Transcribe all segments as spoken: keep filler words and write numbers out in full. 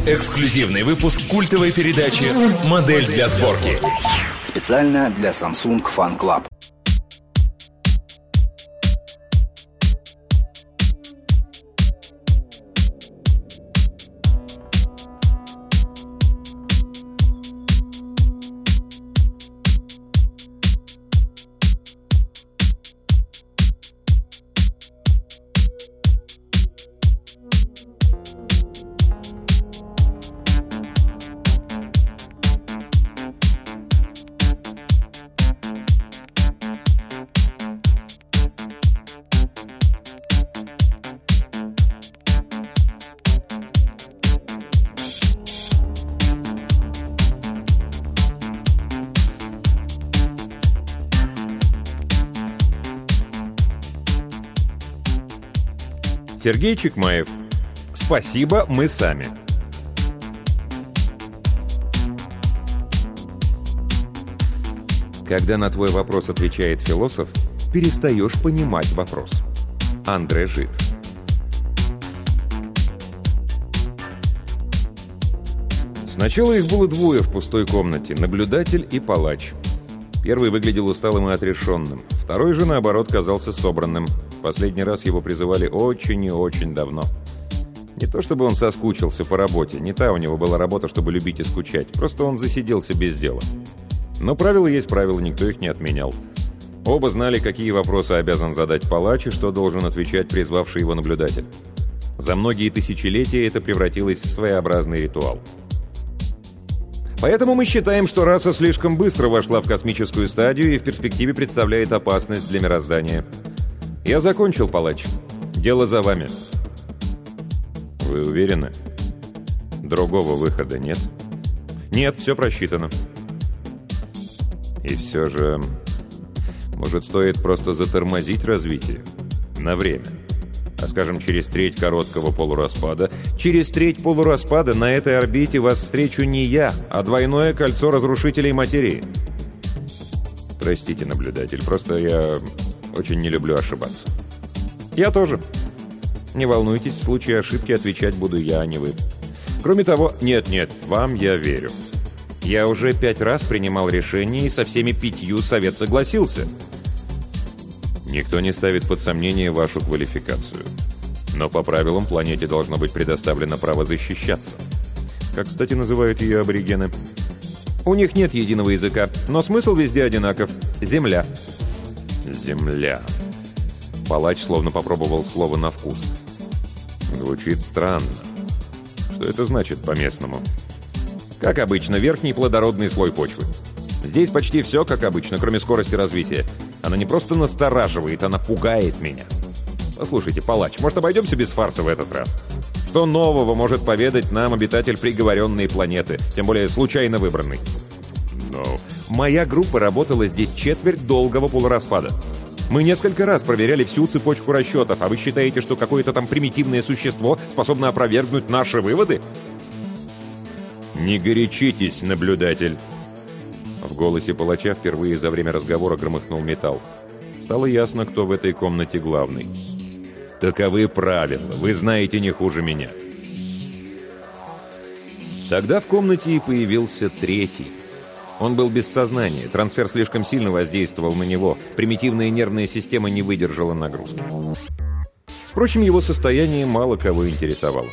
Эксклюзивный выпуск культовой передачи «Модель для сборки». Специально для Samsung Fan Club. Сергей Чекмаев. Спасибо, мы сами. Когда на твой вопрос отвечает философ, перестаешь понимать вопрос. Андре Жид. Сначала их было двое в пустой комнате — наблюдатель и палач. Первый выглядел усталым и отрешенным, второй же, наоборот, казался собранным. Последний раз его призывали очень и очень давно. Не то чтобы он соскучился по работе, не та у него была работа, чтобы любить и скучать, просто он засиделся без дела. Но правила есть правила, никто их не отменял. Оба знали, какие вопросы обязан задать палач и что должен отвечать призвавший его наблюдатель. За многие тысячелетия это превратилось в своеобразный ритуал. Поэтому мы считаем, что раса слишком быстро вошла в космическую стадию и в перспективе представляет опасность для мироздания. Я закончил, палач. Дело за вами. Вы уверены? Другого выхода нет? Нет, все просчитано. И все же, может, стоит просто затормозить развитие? На время. А скажем, через треть короткого полураспада. Через треть полураспада на этой орбите вас встречу не я, а двойное кольцо разрушителей материи. Простите, наблюдатель, просто я очень не люблю ошибаться. Я тоже. Не волнуйтесь, в случае ошибки отвечать буду я, а не вы. Кроме того, нет-нет, вам я верю. Я уже пять раз принимал решение и со всеми пятью совет согласился. Никто не ставит под сомнение вашу квалификацию. Но по правилам планете должно быть предоставлено право защищаться. Как, кстати, называют ее аборигены? У них нет единого языка, но смысл везде одинаков. Земля. Земля. Палач словно попробовал слово на вкус. Звучит странно. Что это значит по-местному? Как обычно, верхний плодородный слой почвы. Здесь почти все как обычно, кроме скорости развития. Она не просто настораживает, она пугает меня. Послушайте, палач, может, обойдемся без фарса в этот раз? Что нового может поведать нам обитатель приговоренной планеты, тем более случайно выбранный? Но моя группа работала здесь четверть долгого полураспада. Мы несколько раз проверяли всю цепочку расчетов, а вы считаете, что какое-то там примитивное существо способно опровергнуть наши выводы? Не горячитесь, наблюдатель. В голосе палача впервые за время разговора громыхнул металл. Стало ясно, кто в этой комнате главный. Таковы правила, вы знаете не хуже меня. Тогда в комнате и появился третий. Он был без сознания, трансфер слишком сильно воздействовал на него, примитивная нервная система не выдержала нагрузки. Впрочем, его состояние мало кого интересовало.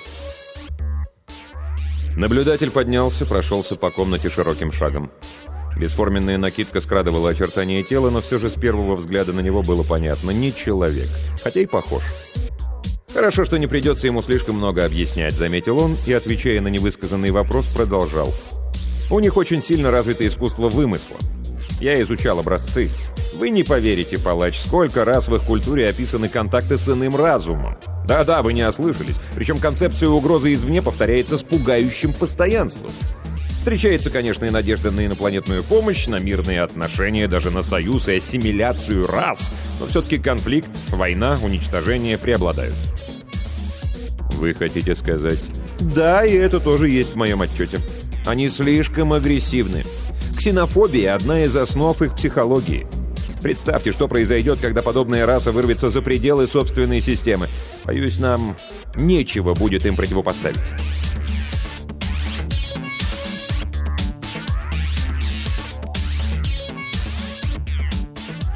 Наблюдатель поднялся, прошелся по комнате широким шагом. Бесформенная накидка скрадывала очертания тела, но все же с первого взгляда на него было понятно — не человек, хотя и похож. «Хорошо, что не придется ему слишком много объяснять», — заметил он и, отвечая на невысказанный вопрос, продолжал. «У них очень сильно развито искусство вымысла. Я изучал образцы. Вы не поверите, палач, сколько раз в их культуре описаны контакты с иным разумом. Да-да, вы не ослышались. Причем концепция угрозы извне повторяется с пугающим постоянством. Встречается, конечно, и надежда на инопланетную помощь, на мирные отношения, даже на союз и ассимиляцию рас. Но все-таки конфликт, война, уничтожение преобладают». «Вы хотите сказать?» «Да, и это тоже есть в моем отчете. Они слишком агрессивны. Ксенофобия – одна из основ их психологии. Представьте, что произойдет, когда подобная раса вырвется за пределы собственной системы. Боюсь, нам нечего будет им противопоставить».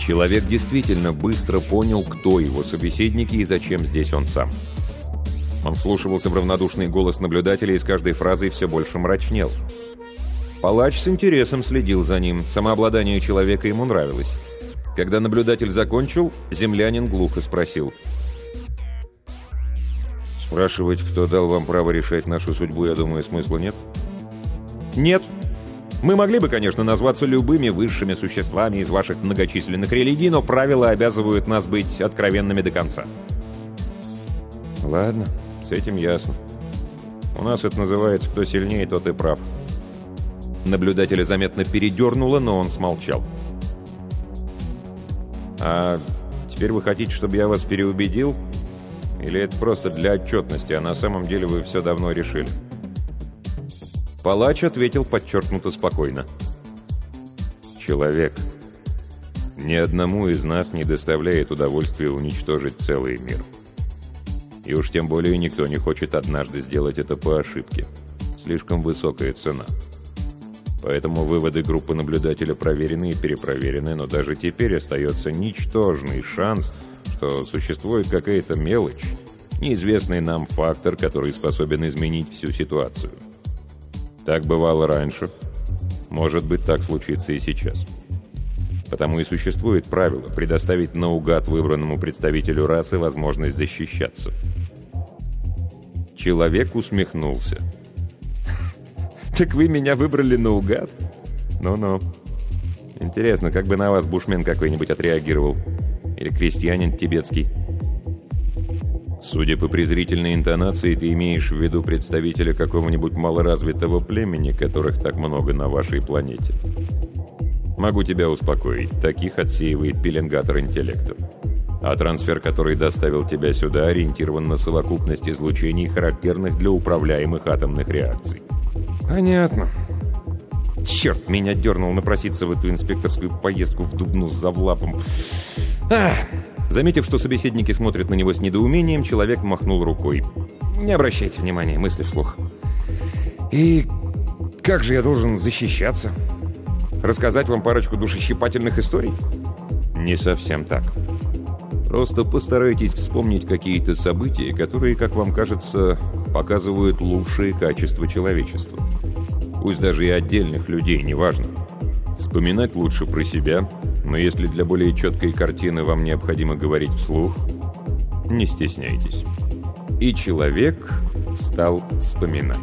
Человек действительно быстро понял, кто его собеседники и зачем здесь он сам. Он вслушивался в равнодушный голос наблюдателя и с каждой фразой все больше мрачнел. Палач с интересом следил за ним, самообладание человека ему нравилось. Когда наблюдатель закончил, землянин глухо спросил: «Спрашивать, кто дал вам право решать нашу судьбу, я думаю, смысла нет?» «Нет. Мы могли бы, конечно, назваться любыми высшими существами из ваших многочисленных религий, но правила обязывают нас быть откровенными до конца». «Ладно, с этим ясно. У нас это называется «кто сильнее, тот и прав». Наблюдателя заметно передернуло, но он смолчал. «А теперь вы хотите, чтобы я вас переубедил? Или это просто для отчетности, а на самом деле вы все давно решили?» Палач ответил подчеркнуто спокойно: «Человек, ни одному из нас не доставляет удовольствия уничтожить целый мир. И уж тем более никто не хочет однажды сделать это по ошибке. Слишком высокая цена. Поэтому выводы группы наблюдателя проверены и перепроверены, но даже теперь остается ничтожный шанс, что существует какая-то мелочь, неизвестный нам фактор, который способен изменить всю ситуацию. Так бывало раньше. Может быть, так случится и сейчас. Потому и существует правило предоставить наугад выбранному представителю расы возможность защищаться». Человек усмехнулся. «Так вы меня выбрали наугад? Ну-ну. Интересно, как бы на вас бушмен какой-нибудь отреагировал? Или крестьянин тибетский?» «Судя по презрительной интонации, ты имеешь в виду представителя какого-нибудь малоразвитого племени, которых так много на вашей планете. Могу тебя успокоить, таких отсеивает пеленгатор интеллекта. А трансфер, который доставил тебя сюда, ориентирован на совокупность излучений, характерных для управляемых атомных реакций». «Понятно. Черт, меня дернул напроситься в эту инспекторскую поездку в Дубну с Завлапом. Ах!» Заметив, что собеседники смотрят на него с недоумением, человек махнул рукой. «Не обращайте внимания, мысли вслух. И как же я должен защищаться? Рассказать вам парочку душещипательных историй?» «Не совсем так. Просто постарайтесь вспомнить какие-то события, которые, как вам кажется, показывают лучшие качества человечества. Пусть даже и отдельных людей, неважно. Вспоминать лучше про себя, но если для более четкой картины вам необходимо говорить вслух, не стесняйтесь». И человек стал вспоминать.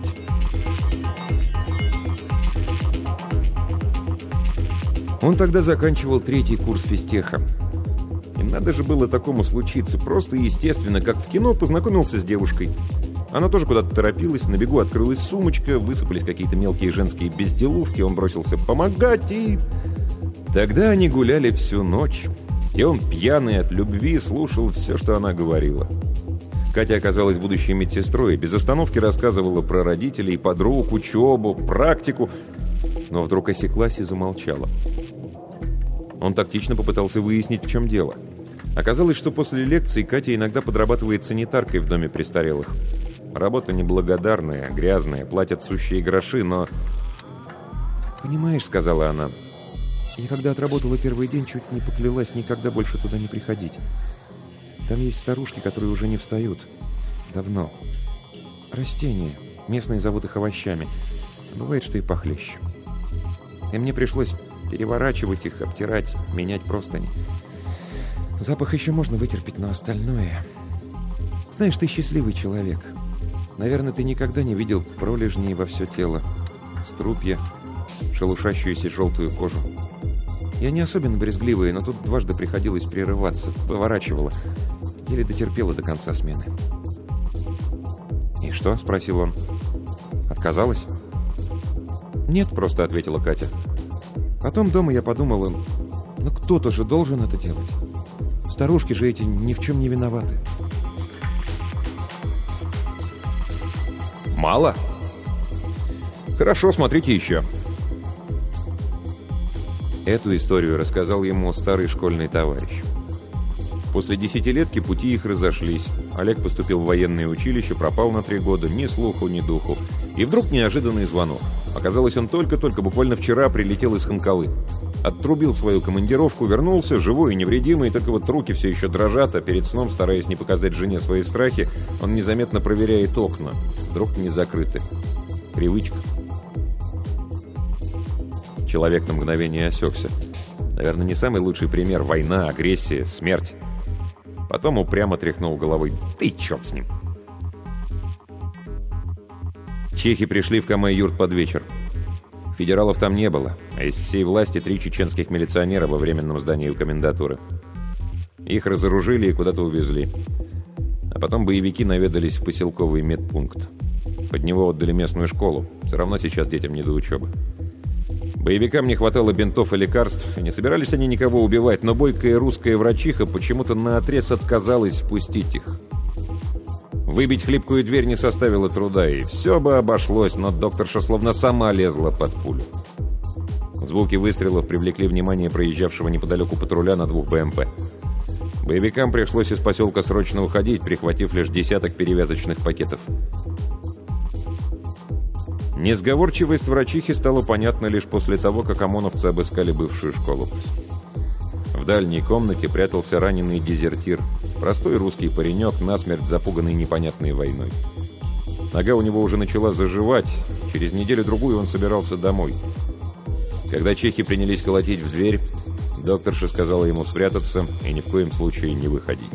Он тогда заканчивал третий курс физтеха. И надо же было такому случиться. Просто естественно, как в кино, познакомился с девушкой. Она тоже куда-то торопилась, на бегу открылась сумочка, высыпались какие-то мелкие женские безделушки, он бросился помогать, и... Тогда они гуляли всю ночь, и он, пьяный от любви, слушал все, что она говорила. Катя оказалась будущей медсестрой, без остановки рассказывала про родителей, подруг, учебу, практику, но вдруг осеклась и замолчала. Он тактично попытался выяснить, в чем дело. Оказалось, что после лекции Катя иногда подрабатывает санитаркой в доме престарелых. Работа неблагодарная, грязная, платят сущие гроши, но... «Понимаешь, — сказала она, — я когда отработала первый день, чуть не поклялась никогда больше туда не приходить. Там есть старушки, которые уже не встают. Давно. Растения. Местные зовут их овощами. Бывает, что и похлеще. И мне пришлось переворачивать их, обтирать, менять простыни. Запах еще можно вытерпеть, но остальное... Знаешь, ты счастливый человек. Наверное, ты никогда не видел пролежней во все тело, струпья, шелушащуюся желтую кожу. Я не особенно брезгливая, но тут дважды приходилось прерываться, поворачивала. Еле дотерпела до конца смены. «И что?» — спросил он. «Отказалась?» «Нет», — просто ответила Катя. Потом дома я подумала, ну кто-то же должен это делать. Старушки же эти ни в чем не виноваты. «Мало? Хорошо, смотрите еще». Эту историю рассказал ему старый школьный товарищ. После десятилетки пути их разошлись. Олег поступил в военное училище, пропал на три года, ни слуху, ни духу. И вдруг неожиданный звонок. Оказалось, он только-только, буквально вчера, прилетел из Ханкалы. Оттрубил свою командировку, вернулся, живой и невредимый, только вот руки все еще дрожат, а перед сном, стараясь не показать жене свои страхи, он незаметно проверяет окна. Вдруг не закрыты. Привычка. Человек на мгновение осекся. Наверное, не самый лучший пример. Война, агрессия, смерть. Потом упрямо тряхнул головой. Да и черт с ним. Чехи пришли в Камай-Юрт под вечер. Федералов там не было, а из всей власти три чеченских милиционера во временном здании у комендатуры. Их разоружили и куда-то увезли. А потом боевики наведались в поселковый медпункт. Под него отдали местную школу. Все равно сейчас детям не до учебы. Боевикам не хватало бинтов и лекарств, и не собирались они никого убивать, но бойкая русская врачиха почему-то наотрез отказалась впустить их. Выбить хлипкую дверь не составило труда, и все бы обошлось, но докторша словно сама лезла под пулю. Звуки выстрелов привлекли внимание проезжавшего неподалеку патруля на двух БМП. Боевикам пришлось из поселка срочно уходить, прихватив лишь десяток перевязочных пакетов. Несговорчивость врачихи стала понятна лишь после того, как ОМОНовцы обыскали бывшую школу. В дальней комнате прятался раненый дезертир, простой русский паренек, насмерть запуганный непонятной войной. Нога у него уже начала заживать, через неделю-другую он собирался домой. Когда чехи принялись колотить в дверь, докторша сказала ему спрятаться и ни в коем случае не выходить.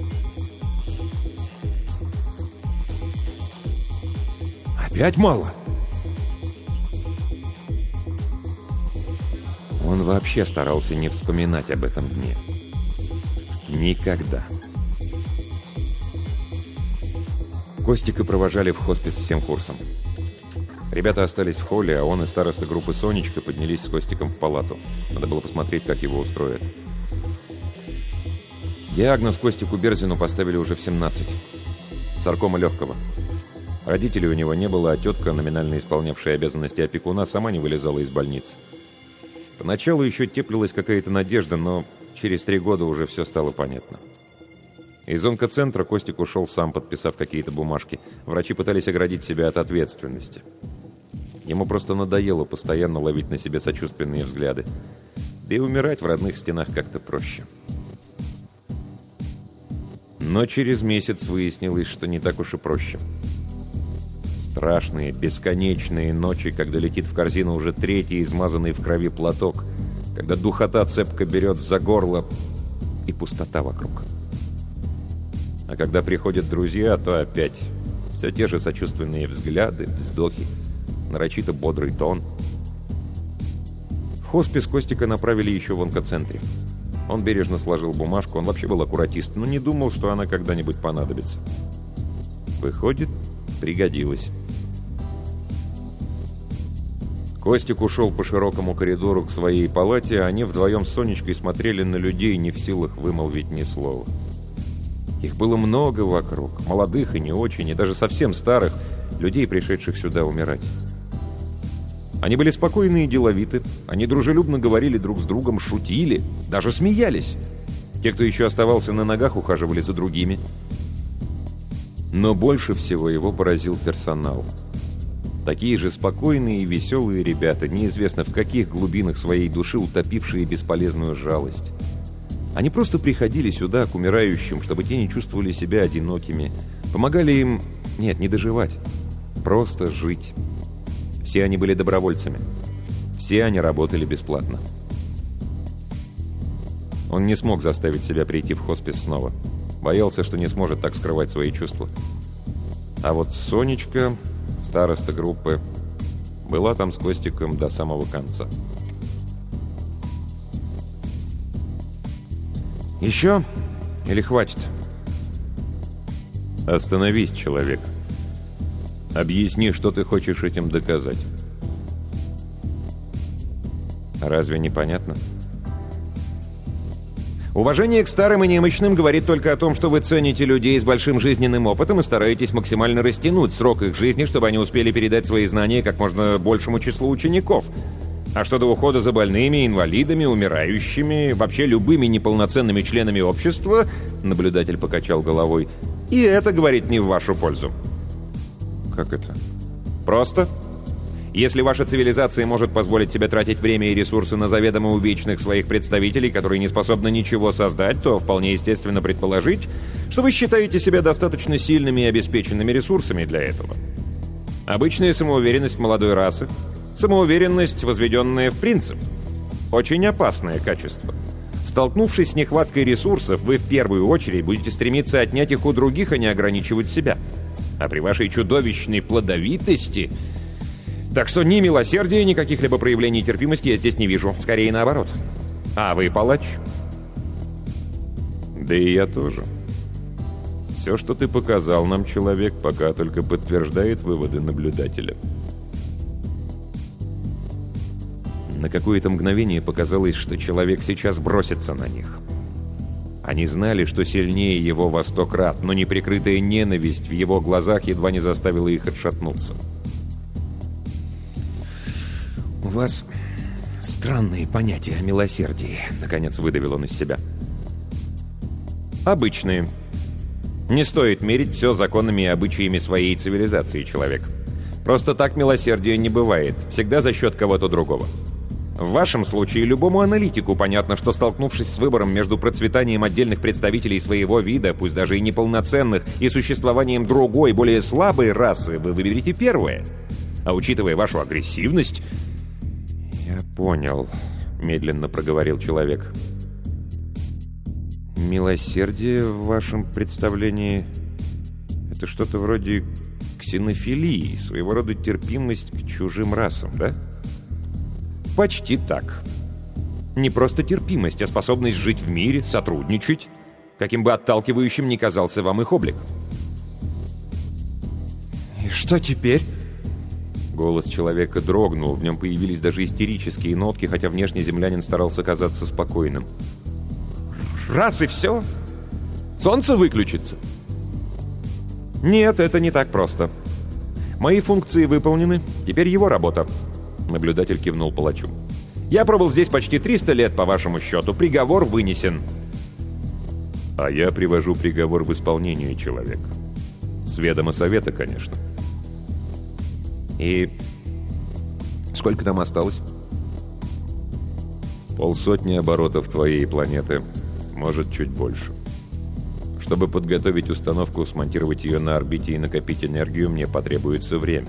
«Опять мало?» Он вообще старался не вспоминать об этом дне. Никогда. Костика провожали в хоспис всем курсом. Ребята остались в холле, а он и староста группы Сонечка поднялись с Костиком в палату. Надо было посмотреть, как его устроят. Диагноз Костику Берзину поставили уже в семнадцать. Саркома легкого. Родителей у него не было, а тетка, номинально исполнявшая обязанности опекуна, сама не вылезала из больницы. Поначалу еще теплилась какая-то надежда, но через три года уже все стало понятно. Из онкоцентра Костик ушел сам, подписав какие-то бумажки. Врачи пытались оградить себя от ответственности. Ему просто надоело постоянно ловить на себе сочувственные взгляды. Да и умирать в родных стенах как-то проще. Но через месяц выяснилось, что не так уж и проще. Страшные, бесконечные ночи, когда летит в корзину уже третий измазанный в крови платок, когда духота цепко берет за горло и пустота вокруг. А когда приходят друзья, то опять все те же сочувственные взгляды, вздохи, нарочито бодрый тон. В хоспис Костика направили еще в онкоцентре. Он бережно сложил бумажку, он вообще был аккуратист, но не думал, что она когда-нибудь понадобится. Выходит, пригодилась. Костик ушел по широкому коридору к своей палате, а они вдвоем с Сонечкой смотрели на людей, не в силах вымолвить ни слова. Их было много вокруг, молодых и не очень, и даже совсем старых, людей, пришедших сюда умирать. Они были спокойны и деловиты, они дружелюбно говорили друг с другом, шутили, даже смеялись. Те, кто еще оставался на ногах, ухаживали за другими. Но больше всего его поразил персонал. Такие же спокойные и веселые ребята, неизвестно в каких глубинах своей души утопившие бесполезную жалость. Они просто приходили сюда к умирающим, чтобы те не чувствовали себя одинокими. Помогали им, нет, не доживать, просто жить. Все они были добровольцами. Все они работали бесплатно. Он не смог заставить себя прийти в хоспис снова. Боялся, что не сможет так скрывать свои чувства. А вот Сонечка, староста группы, была там с Костиком до самого конца. «Еще? Или хватит?» «Остановись, человек. Объясни, что ты хочешь этим доказать». «Разве непонятно?» Уважение к старым и немощным говорит только о том, что вы цените людей с большим жизненным опытом и стараетесь максимально растянуть срок их жизни, чтобы они успели передать свои знания как можно большему числу учеников. А что до ухода за больными, инвалидами, умирающими, вообще любыми неполноценными членами общества, наблюдатель покачал головой, и это говорит не в вашу пользу. Как это? Просто. Если ваша цивилизация может позволить себе тратить время и ресурсы на заведомо увечных своих представителей, которые не способны ничего создать, то вполне естественно предположить, что вы считаете себя достаточно сильными и обеспеченными ресурсами для этого. Обычная самоуверенность молодой расы, самоуверенность, возведенная в принцип. Очень опасное качество. Столкнувшись с нехваткой ресурсов, вы в первую очередь будете стремиться отнять их у других, а не ограничивать себя. А при вашей чудовищной плодовитости... Так что ни милосердия, ни каких-либо проявлений терпимости я здесь не вижу. Скорее наоборот. А вы палач? Да и я тоже. Все, что ты показал нам, человек, пока только подтверждает выводы наблюдателя. На какое-то мгновение показалось, что человек сейчас бросится на них. Они знали, что сильнее его во сто крат, но неприкрытая ненависть в его глазах едва не заставила их отшатнуться. «У вас странные понятия о милосердии», — наконец выдавил он из себя. «Обычные. Не стоит мерить все законами и обычаями своей цивилизации, человек. Просто так милосердия не бывает, всегда за счет кого-то другого. В вашем случае любому аналитику понятно, что, столкнувшись с выбором между процветанием отдельных представителей своего вида, пусть даже и неполноценных, и существованием другой, более слабой расы, вы выберете первое. А учитывая вашу агрессивность...» «Я понял», — медленно проговорил человек. «Милосердие в вашем представлении — это что-то вроде ксенофилии, своего рода терпимость к чужим расам, да?» «Почти так. Не просто терпимость, а способность жить в мире, сотрудничать, каким бы отталкивающим ни казался вам их облик». «И что теперь?» Голос человека дрогнул, в нем появились даже истерические нотки, хотя внешне землянин старался казаться спокойным. «Раз и все? Солнце выключится?» «Нет, это не так просто. Мои функции выполнены, теперь его работа». Наблюдатель кивнул палачу. «Я пробыл здесь почти триста лет, по вашему счету. Приговор вынесен». «А я привожу приговор в исполнение, человек. С ведома совета, конечно». «И сколько нам осталось?» «Полсотни оборотов твоей планеты. Может, чуть больше. Чтобы подготовить установку, смонтировать ее на орбите и накопить энергию, мне потребуется время».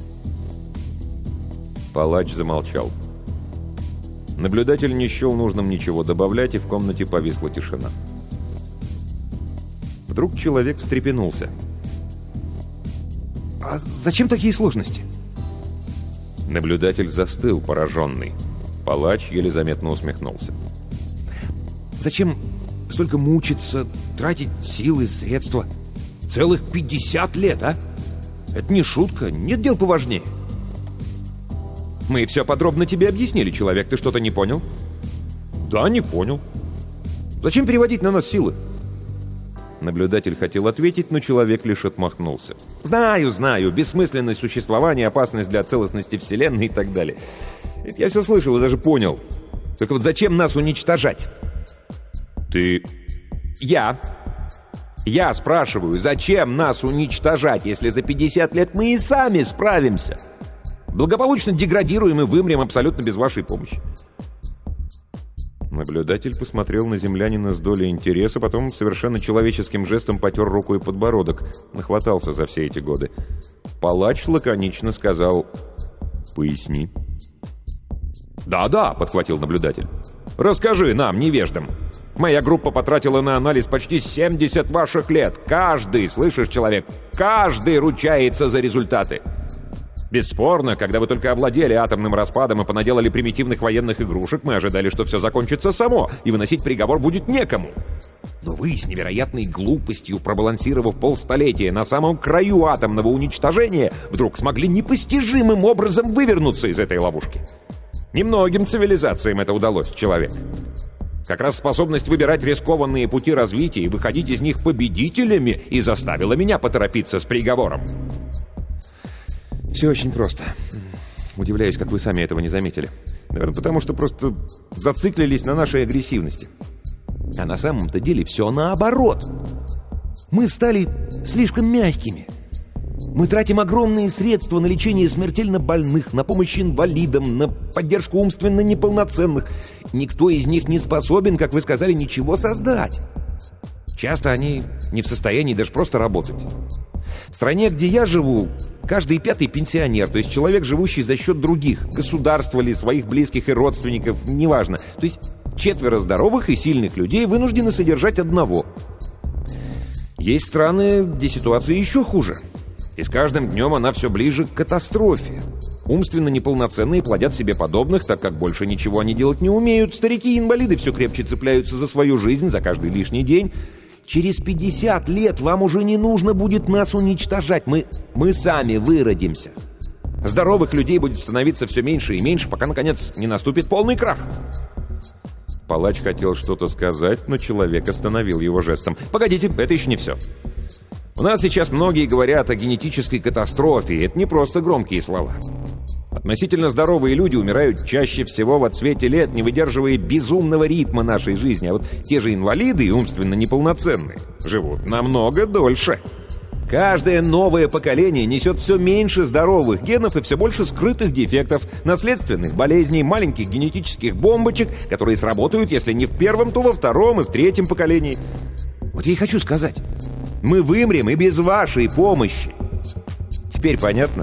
Палач замолчал. Наблюдатель не счел нужным ничего добавлять, и в комнате повисла тишина. Вдруг человек встрепенулся. «А зачем такие сложности?» Наблюдатель застыл, пораженный. Палач еле заметно усмехнулся. «Зачем столько мучиться, тратить силы, средства? Целых пятьдесят лет, а? Это не шутка, нет дел поважнее». «Мы все подробно тебе объяснили, человек. Ты что-то не понял?» «Да, не понял. Зачем переводить на нас силы?» Наблюдатель хотел ответить, но человек лишь отмахнулся. «Знаю, знаю. Бессмысленность существования, опасность для целостности Вселенной и так далее. Это я все слышал и даже понял. Только вот зачем нас уничтожать?» «Ты...» «Я. Я спрашиваю, зачем нас уничтожать, если за пятьдесят лет мы и сами справимся? Благополучно деградируем и вымрем абсолютно без вашей помощи». Наблюдатель посмотрел на землянина с долей интереса, потом совершенно человеческим жестом потер рукой подбородок. Нахватался за все эти годы. Палач лаконично сказал: «Поясни». «Да-да», — подхватил наблюдатель. «Расскажи нам, невеждам. Моя группа потратила на анализ почти семьдесят ваших лет. Каждый, слышишь, человек, каждый ручается за результаты. Бесспорно, когда вы только овладели атомным распадом и понаделали примитивных военных игрушек, мы ожидали, что все закончится само, и выносить приговор будет некому. Но вы, с невероятной глупостью, пробалансировав полстолетия на самом краю атомного уничтожения, вдруг смогли непостижимым образом вывернуться из этой ловушки. Немногим цивилизациям это удалось, человек. Как раз способность выбирать рискованные пути развития и выходить из них победителями и заставила меня поторопиться с приговором». «Все очень просто. Удивляюсь, как вы сами этого не заметили. Наверное, потому что просто зациклились на нашей агрессивности. А на самом-то деле все наоборот. Мы стали слишком мягкими. Мы тратим огромные средства на лечение смертельно больных, на помощь инвалидам, на поддержку умственно неполноценных. Никто из них не способен, как вы сказали, ничего создать. Часто они не в состоянии даже просто работать. В стране, где я живу, каждый пятый пенсионер, то есть человек, живущий за счет других, государства ли, своих близких и родственников, неважно. То есть четверо здоровых и сильных людей вынуждены содержать одного. Есть страны, где ситуация еще хуже. И с каждым днем она все ближе к катастрофе. Умственно неполноценные плодят себе подобных, так как больше ничего они делать не умеют. Старики и инвалиды все крепче цепляются за свою жизнь, за каждый лишний день. Через пятьдесят лет вам уже не нужно будет нас уничтожать. Мы, мы сами выродимся. Здоровых людей будет становиться все меньше и меньше, пока, наконец, не наступит полный крах. Палач хотел что-то сказать, но человек остановил его жестом. «Погодите, это еще не все. У нас сейчас многие говорят о генетической катастрофе, и это не просто громкие слова. Относительно здоровые люди умирают чаще всего в отсвете лет, не выдерживая безумного ритма нашей жизни, а вот те же инвалиды и умственно неполноценные живут намного дольше. Каждое новое поколение несет все меньше здоровых генов и все больше скрытых дефектов, наследственных болезней, маленьких генетических бомбочек, которые сработают, если не в первом, то во втором и в третьем поколении. Вот я и хочу сказать, мы вымрем и без вашей помощи. Теперь понятно?»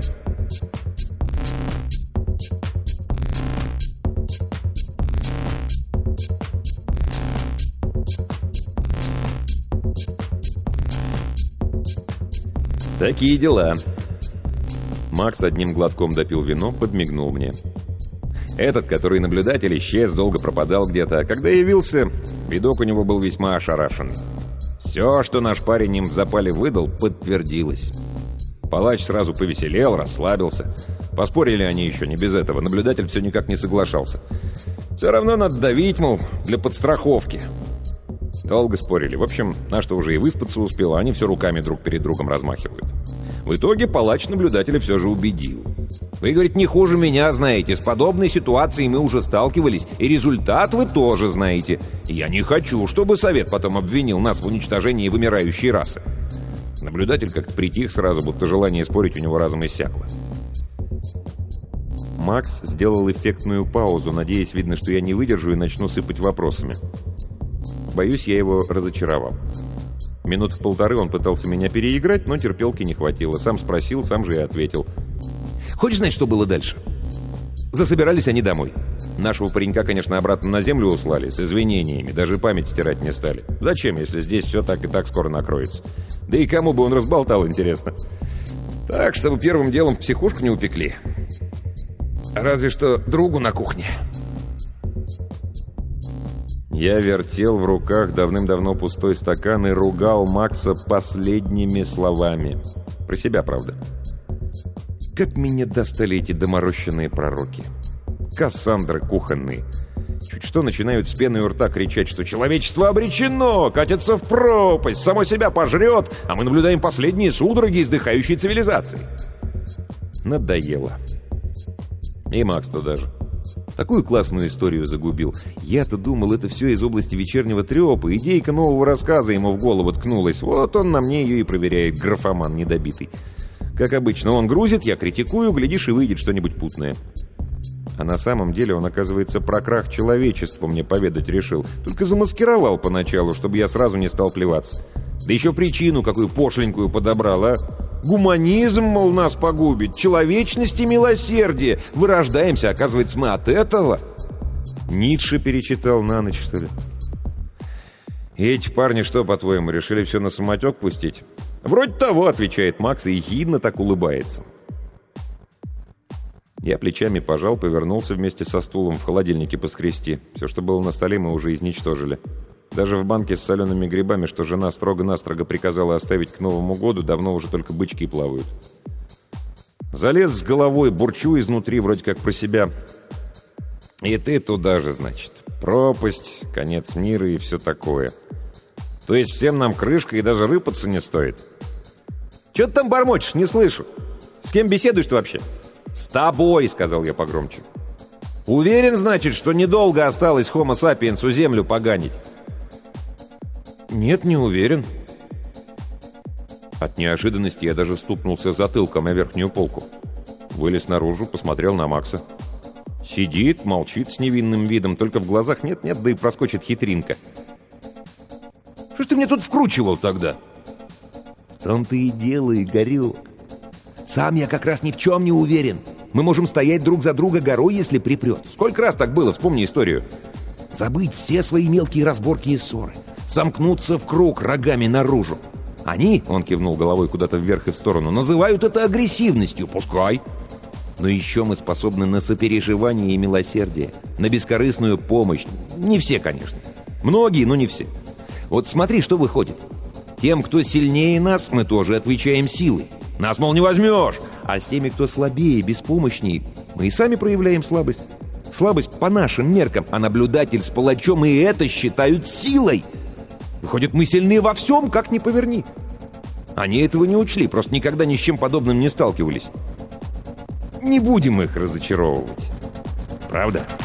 Такие дела. Макс одним глотком допил вино, подмигнул мне. Этот, который наблюдатель, исчез, долго пропадал где-то, а когда явился, видок у него был весьма ошарашенный. Все, что наш парень им в запале выдал, подтвердилось. Палач сразу повеселел, расслабился. Поспорили они еще не без этого, наблюдатель все никак не соглашался. Все равно надо давить, мол, для подстраховки. Долго спорили. В общем, наш-то уже и выспаться успел, а они все руками друг перед другом размахивают. В итоге палач наблюдателя все же убедил. «Вы, говорит, не хуже меня знаете. С подобной ситуацией мы уже сталкивались, и результат вы тоже знаете. Я не хочу, чтобы совет потом обвинил нас в уничтожении вымирающей расы». Наблюдатель как-то притих сразу, будто желание спорить у него разом иссякло. Макс сделал эффектную паузу, надеясь, видно, что я не выдержу и начну сыпать вопросами. Боюсь, я его разочаровал. Минут в полторы он пытался меня переиграть, но терпелки не хватило. Сам спросил, сам же и ответил. «Хочешь знать, что было дальше?» Засобирались они домой. Нашего паренька, конечно, обратно на землю услали, с извинениями, даже память стирать не стали. Зачем, если здесь все так и так скоро накроется? Да и кому бы он разболтал, интересно. Так, чтобы первым делом в психушку не упекли. Разве что другу на кухне. Я вертел в руках давным-давно пустой стакан и ругал Макса последними словами. Про себя, правда. Как меня достали эти доморощенные пророки. Кассандры кухонные. Чуть что начинают с пеной у рта кричать, что человечество обречено, катится в пропасть, само себя пожрет, а мы наблюдаем последние судороги издыхающей цивилизации. Надоело. И Макс туда же. Такую классную историю загубил. Я-то думал, это все из области вечернего трепа. Идейка нового рассказа ему в голову ткнулась. Вот он на мне ее и проверяет, графоман недобитый. Как обычно, он грузит, я критикую, глядишь, и выйдет что-нибудь путное. А на самом деле он, оказывается, про крах человечества мне поведать решил. Только замаскировал поначалу, чтобы я сразу не стал плеваться. Да еще причину какую пошленькую подобрал, а? Гуманизм, мол, нас погубит, человечность и милосердие. Вырождаемся, оказывается, мы от этого. Ницше перечитал на ночь, что ли? И эти парни что, по-твоему, решили все на самотек пустить? Вроде того, отвечает Макс и ехидно так улыбается. Я плечами пожал, повернулся вместе со стулом, в холодильнике поскрести. Все, что было на столе, мы уже изничтожили. Даже в банке с солеными грибами, что жена строго-настрого приказала оставить к Новому году, давно уже только бычки плавают. Залез с головой, бурчу изнутри, вроде как про себя. И ты туда же, значит. Пропасть, конец мира и все такое. То есть всем нам крышка и даже рыпаться не стоит. Че ты там бормочешь? Не слышу. С кем беседуешь-то вообще? С тобой, сказал я погромче. Уверен, значит, что недолго осталось Homo sapiens'у землю поганить? Нет, не уверен. От неожиданности я даже стукнулся затылком о верхнюю полку. Вылез наружу, посмотрел на Макса. Сидит, молчит с невинным видом, только в глазах нет-нет, да и проскочит хитринка. Что ж ты мне тут вкручивал тогда? В том-то и дело, Игорек. Сам я как раз ни в чем не уверен. Мы можем стоять друг за друга горой, если припрет. Сколько раз так было, вспомни историю. Забыть все свои мелкие разборки и ссоры. Сомкнуться в круг рогами наружу. Они, он кивнул головой куда-то вверх и в сторону, называют это агрессивностью. Пускай. Но еще мы способны на сопереживание и милосердие, на бескорыстную помощь. Не все, конечно. Многие, но не все. Вот смотри, что выходит. Тем, кто сильнее нас, мы тоже отвечаем силой. Нас, мол, не возьмешь. А с теми, кто слабее, беспомощнее, мы и сами проявляем слабость. Слабость по нашим меркам, а наблюдатель с палачом и это считают силой. Выходит, мы сильны во всем, как ни поверни. Они этого не учли, просто никогда ни с чем подобным не сталкивались. Не будем их разочаровывать. Правда?